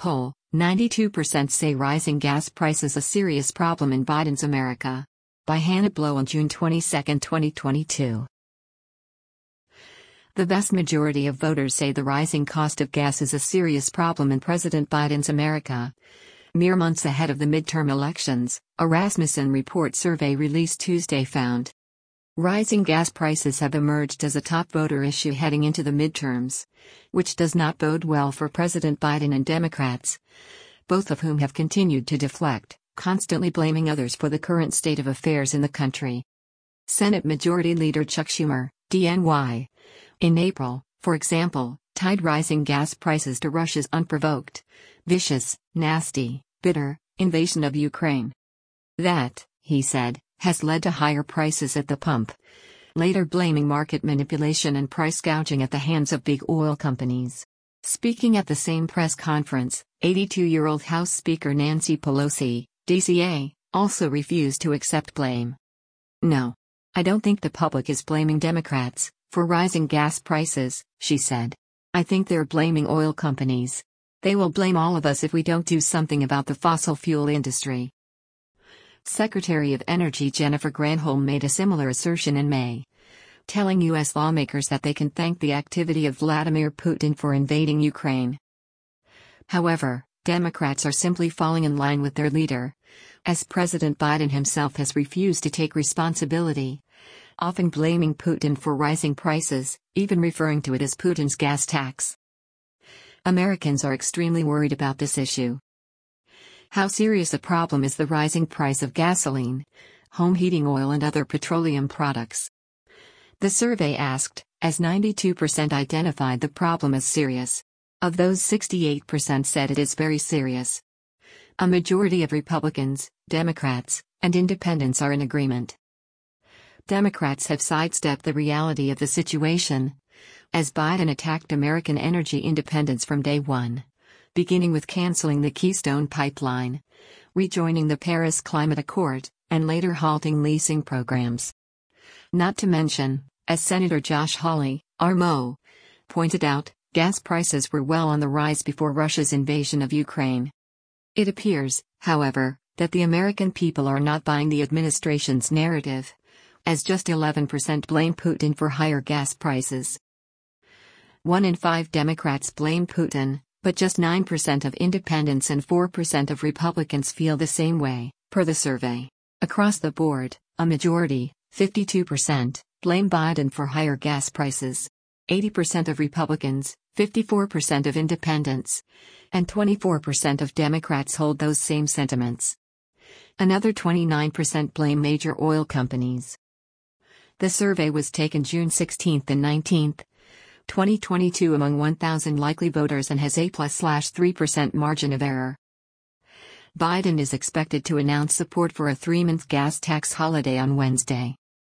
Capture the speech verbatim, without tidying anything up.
poll, ninety-two percent say rising gas prices a serious problem in Biden's America. By Hannah Blow on June twenty-second, twenty twenty-two. The vast majority of voters say the rising cost of gas is a serious problem in President Biden's America. Mere months ahead of the midterm elections, a Rasmussen Report survey released Tuesday found rising gas prices have emerged as a top voter issue heading into the midterms, which does not bode well for President Biden and Democrats, both of whom have continued to deflect, constantly blaming others for the current state of affairs in the country. Senate Majority Leader Chuck Schumer, D N Y, in April, for example, tied rising gas prices to Russia's unprovoked, vicious, nasty, bitter invasion of Ukraine. That, he said, has led to higher prices at the pump, later blaming market manipulation and price gouging at the hands of big oil companies. Speaking at the same press conference, eighty-two-year-old House Speaker Nancy Pelosi, D C A, also refused to accept blame. "No. I don't think the public is blaming Democrats for rising gas prices," she said. "I think they're blaming oil companies. They will blame all of us if we don't do something about the fossil fuel industry." Secretary of Energy Jennifer Granholm made a similar assertion in May, telling U S lawmakers that they can thank the activity of Vladimir Putin for invading Ukraine. However, Democrats are simply falling in line with their leader, as President Biden himself has refused to take responsibility, often blaming Putin for rising prices, even referring to it as Putin's gas tax. Americans are extremely worried about this issue. How serious a problem is the rising price of gasoline, home heating oil and other petroleum products? The survey asked, as ninety-two percent identified the problem as serious. Of those, sixty-eight percent said it is very serious. A majority of Republicans, Democrats, and independents are in agreement. Democrats have sidestepped the reality of the situation, as Biden attacked American energy independence from day one, beginning with canceling the Keystone Pipeline, rejoining the Paris Climate Accord, and later halting leasing programs. Not to mention, as Senator Josh Hawley, R M O, pointed out, gas prices were well on the rise before Russia's invasion of Ukraine. It appears, however, that the American people are not buying the administration's narrative, as just eleven percent blame Putin for higher gas prices. One in five Democrats blame Putin, but just nine percent of independents and four percent of Republicans feel the same way, per the survey. Across the board, a majority, fifty-two percent, blame Biden for higher gas prices. eighty percent of Republicans, fifty-four percent of independents, and twenty-four percent of Democrats hold those same sentiments. Another twenty-nine percent blame major oil companies. The survey was taken June sixteenth and nineteenth, twenty twenty-two among one thousand likely voters and has a plus three percent margin of error. Biden is expected to announce support for a three-month gas tax holiday on Wednesday.